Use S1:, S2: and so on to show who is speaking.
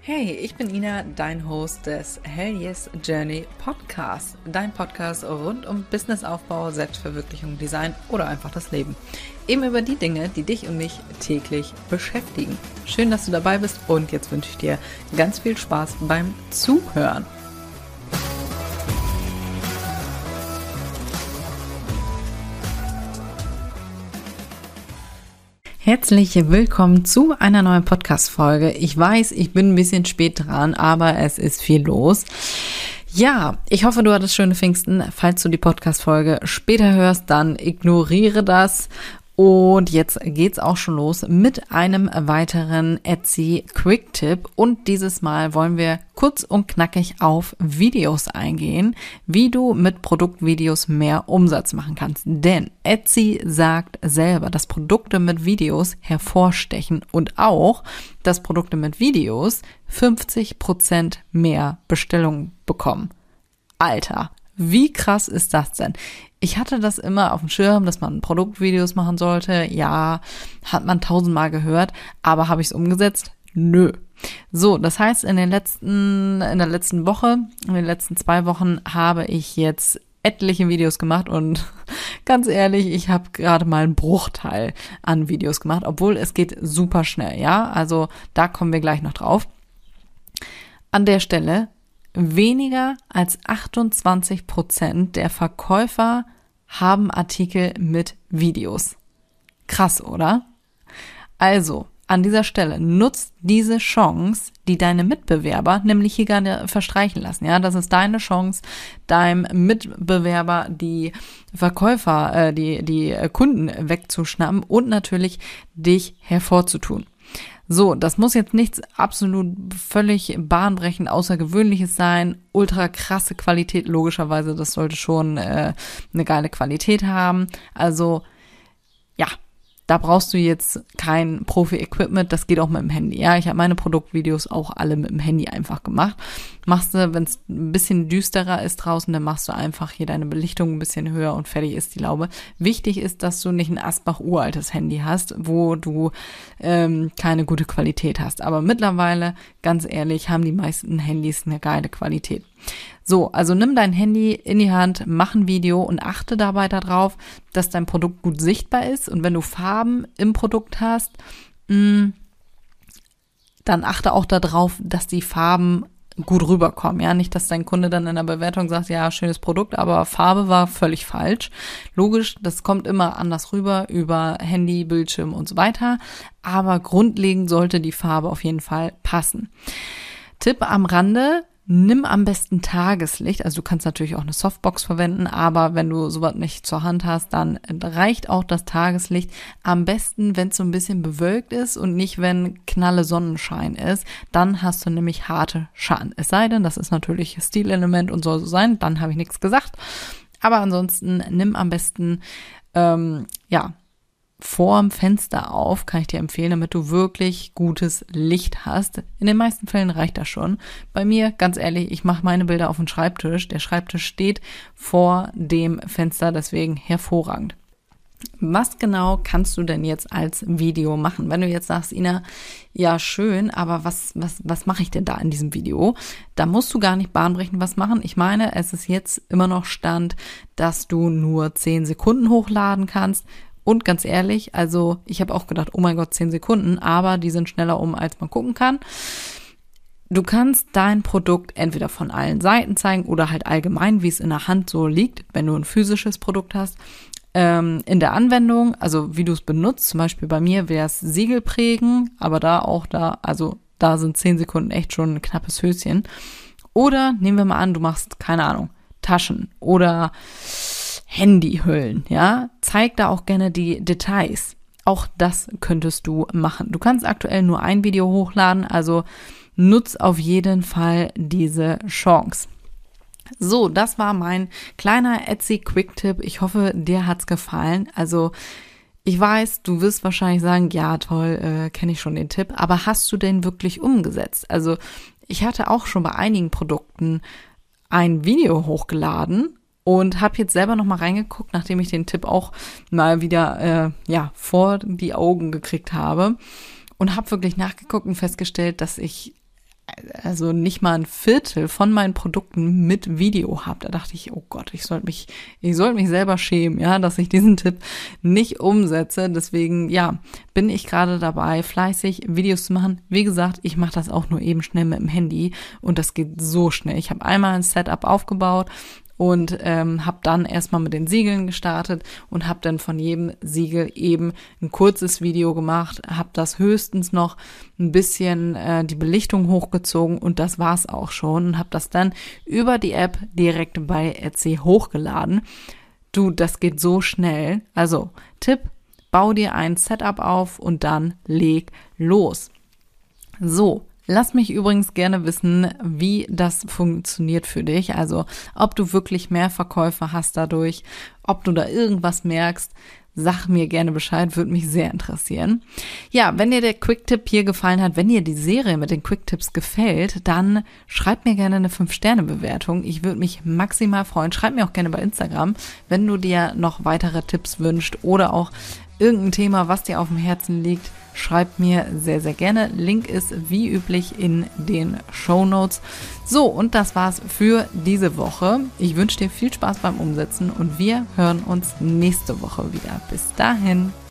S1: Hey, ich bin Ina, dein Host des Hell Yes Journey Podcasts. Dein Podcast rund um Businessaufbau, Selbstverwirklichung, Design oder einfach das Leben. Eben über die Dinge, die dich und mich täglich beschäftigen. Schön, dass du dabei bist und jetzt wünsche ich dir ganz viel Spaß beim Zuhören. Herzlich willkommen zu einer neuen Podcast-Folge. Ich weiß, ich bin ein bisschen spät dran, aber es ist viel los. Ja, ich hoffe, du hattest schöne Pfingsten. Falls du die Podcast-Folge später hörst, dann ignoriere das. Und jetzt geht's auch schon los mit einem weiteren Etsy Quick Tip. Und dieses Mal wollen wir kurz und knackig auf Videos eingehen, wie du mit Produktvideos mehr Umsatz machen kannst. Denn Etsy sagt selber, dass Produkte mit Videos hervorstechen und auch, dass Produkte mit Videos 50% mehr Bestellungen bekommen. Alter, wie krass ist das denn? Ich hatte das immer auf dem Schirm, dass man Produktvideos machen sollte. Ja, hat man 1000-mal gehört, aber habe ich es umgesetzt? Nö. So, das heißt, in den letzten 2 Wochen habe ich jetzt etliche Videos gemacht und ganz ehrlich, ich habe gerade mal einen Bruchteil an Videos gemacht, obwohl es geht super schnell, ja? Also da kommen wir gleich noch drauf. An der Stelle: weniger als 28% der Verkäufer haben Artikel mit Videos. Krass, oder? Also, an dieser Stelle nutzt diese Chance, die deine Mitbewerber nämlich hier gerne verstreichen lassen. Ja, das ist deine Chance, deinem Mitbewerber die Verkäufer, die Kunden wegzuschnappen und natürlich dich hervorzutun. So, das muss jetzt nichts absolut völlig bahnbrechend Außergewöhnliches sein. Ultra krasse Qualität, logischerweise, das sollte schon eine geile Qualität haben. Also, ja, da brauchst du jetzt kein Profi-Equipment, das geht auch mit dem Handy. Ja, ich habe meine Produktvideos auch alle mit dem Handy einfach gemacht. Machst du, wenn es ein bisschen düsterer ist draußen, dann machst du einfach hier deine Belichtung ein bisschen höher und fertig ist die Laube. Wichtig ist, dass du nicht ein Asbach-uraltes Handy hast, wo du keine gute Qualität hast. Aber mittlerweile, ganz ehrlich, haben die meisten Handys eine geile Qualität. So, also nimm dein Handy in die Hand, mach ein Video und achte dabei darauf, dass dein Produkt gut sichtbar ist. Und wenn du Farben im Produkt hast, dann achte auch darauf, dass die Farben gut rüberkommen. Ja, nicht, dass dein Kunde dann in der Bewertung sagt, ja, schönes Produkt, aber Farbe war völlig falsch. Logisch, das kommt immer anders rüber, über Handy, Bildschirm und so weiter. Aber grundlegend sollte die Farbe auf jeden Fall passen. Tipp am Rande: nimm am besten Tageslicht, also du kannst natürlich auch eine Softbox verwenden, aber wenn du sowas nicht zur Hand hast, dann reicht auch das Tageslicht. Am besten, wenn es so ein bisschen bewölkt ist und nicht, wenn knalle Sonnenschein ist, dann hast du nämlich harte Schatten. Es sei denn, das ist natürlich Stilelement und soll so sein, dann habe ich nichts gesagt. Aber ansonsten nimm am besten, vorm Fenster auf, kann ich dir empfehlen, damit du wirklich gutes Licht hast. In den meisten Fällen reicht das schon. Bei mir, ganz ehrlich, ich mache meine Bilder auf den Schreibtisch. Der Schreibtisch steht vor dem Fenster, deswegen hervorragend. Was genau kannst du denn jetzt als Video machen? Wenn du jetzt sagst, Ina, ja schön, aber was mache ich denn da in diesem Video? Da musst du gar nicht bahnbrechend was machen. Ich meine, es ist jetzt immer noch Stand, dass du nur 10 Sekunden hochladen kannst. Und ganz ehrlich, also ich habe auch gedacht, oh mein Gott, 10 Sekunden, aber die sind schneller als man gucken kann. Du kannst dein Produkt entweder von allen Seiten zeigen oder halt allgemein, wie es in der Hand so liegt, wenn du ein physisches Produkt hast. In der Anwendung, also wie du es benutzt, zum Beispiel bei mir wäre es Siegel prägen, aber da sind 10 Sekunden echt schon ein knappes Höschen. Oder nehmen wir mal an, du machst, keine Ahnung, Taschen oder Handyhüllen, ja, zeig da auch gerne die Details. Auch das könntest du machen. Du kannst aktuell nur ein Video hochladen, also nutz auf jeden Fall diese Chance. So, das war mein kleiner Etsy Quick-Tipp. Ich hoffe, dir hat's gefallen. Also, ich weiß, du wirst wahrscheinlich sagen, ja toll, kenne ich schon den Tipp, aber hast du den wirklich umgesetzt? Also, ich hatte auch schon bei einigen Produkten ein Video hochgeladen und habe jetzt selber nochmal reingeguckt, nachdem ich den Tipp auch mal wieder vor die Augen gekriegt habe und habe wirklich nachgeguckt und festgestellt, dass ich also nicht mal ein Viertel von meinen Produkten mit Video habe. Da dachte ich, oh Gott, ich sollte mich selber schämen, ja, dass ich diesen Tipp nicht umsetze. Deswegen, ja, bin ich gerade dabei, fleißig Videos zu machen. Wie gesagt, ich mache das auch nur eben schnell mit dem Handy und das geht so schnell. Ich habe einmal ein Setup aufgebaut und habe dann erstmal mit den Siegeln gestartet und habe dann von jedem Siegel eben ein kurzes Video gemacht, habe das höchstens noch ein bisschen die Belichtung hochgezogen und das war's auch schon und habe das dann über die App direkt bei Etsy hochgeladen. Du, das geht so schnell. Also Tipp, bau dir ein Setup auf und dann leg los. So. Lass mich übrigens gerne wissen, wie das funktioniert für dich. Also, ob du wirklich mehr Verkäufe hast dadurch, ob du da irgendwas merkst. Sag mir gerne Bescheid, würde mich sehr interessieren. Ja, wenn dir der Quick-Tipp hier gefallen hat, wenn dir die Serie mit den Quick-Tipps gefällt, dann schreib mir gerne eine 5-Sterne-Bewertung. Ich würde mich maximal freuen. Schreib mir auch gerne bei Instagram, wenn du dir noch weitere Tipps wünschst oder auch irgendein Thema, was dir auf dem Herzen liegt. Schreibt mir sehr, sehr gerne. Link ist wie üblich in den Shownotes. So, und das war's für diese Woche. Ich wünsche dir viel Spaß beim Umsetzen und wir hören uns nächste Woche wieder. Bis dahin.